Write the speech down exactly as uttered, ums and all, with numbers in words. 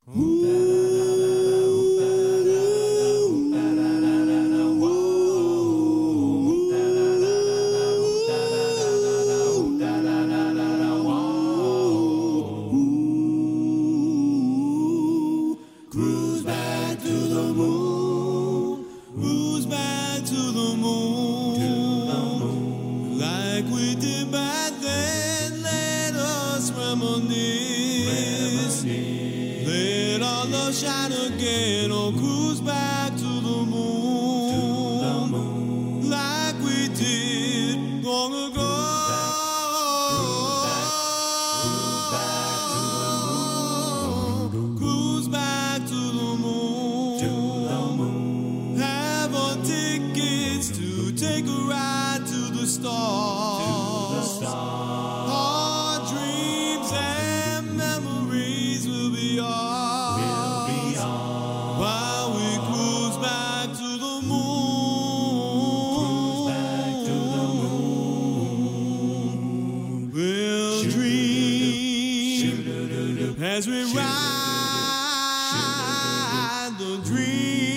Cruise back to the moon, cruise back to the moon, to the moon. Like we did back then. Let us reminisce, reminisce. Let our love shine again. Oh, cruise back to the moon, to the moon. Like we did long ago. Take a ride to the stars. To the stars. Our dreams and memories will be ours. Will be ours. While we cruise back to the moon. Cruise back to the moon. We'll dream as we ride the dream.